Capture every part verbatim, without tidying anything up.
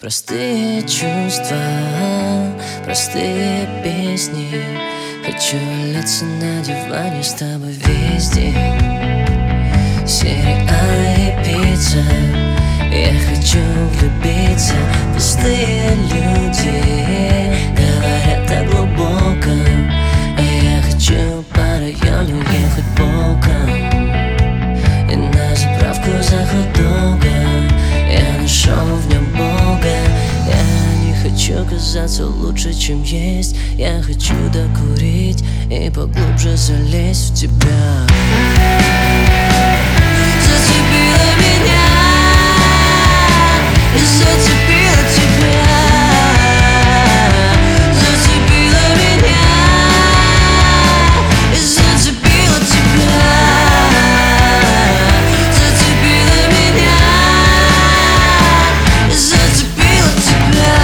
Простые чувства, простые песни. Хочу валяться на диване с тобой весь день. Сериалы и пицца. Я хочу влюбиться. Пустые люди говорят о глубоком, а я хочу по району ехать боком. И на заправку за хот-догом я нашел в нем Бога. Я не хочу казаться лучше, чем есть. Я хочу докурить и поглубже залезть в тебя. Зацепила меня и зацепила тебя. Зацепила меня и зацепила тебя. Зацепила меня и зацепила тебя.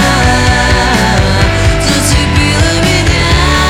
Зацепила меня.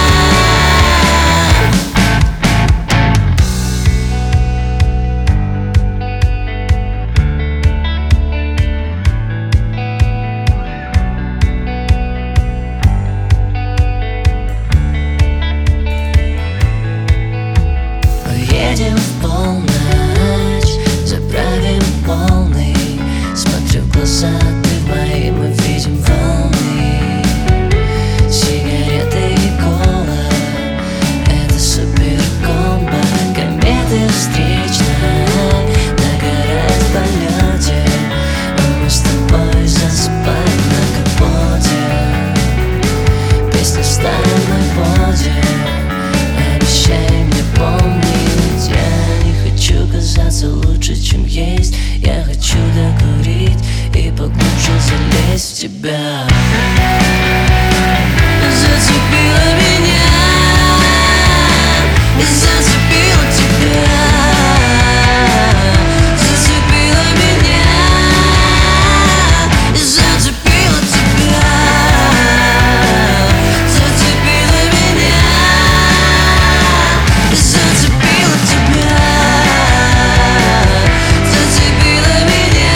Едем в полночь, заправим полный. Смотрю в глаза, ты в мои, мы видим волны. Сигареты и кола — это супер комбо. Кометы встречные догорают в полете, а мы с тобой засыпаем на капоте. Песня в старом айподе. Обещай мне помнить. Я не хочу казаться лучше, чем есть. Я хочу докурить и поглубже залезть в тебя. Зацепила меня и зацепила тебя. Зацепила меня и зацепила тебя. Зацепила меня и зацепила тебя. Зацепила меня.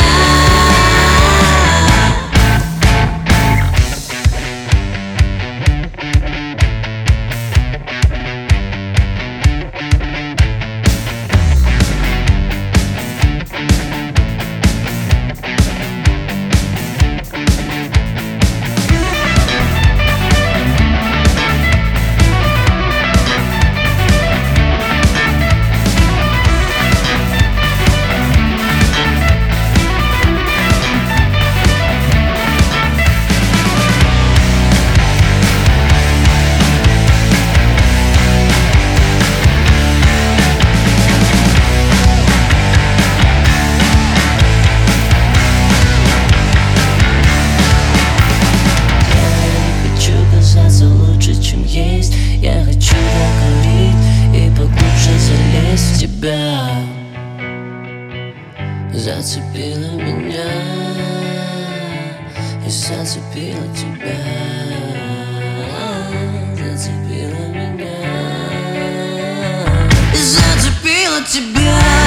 Лучше, чем есть. Я хочу докурить и поглубже залезть в тебя. Зацепила меня и зацепила тебя. Зацепила меня и зацепила тебя.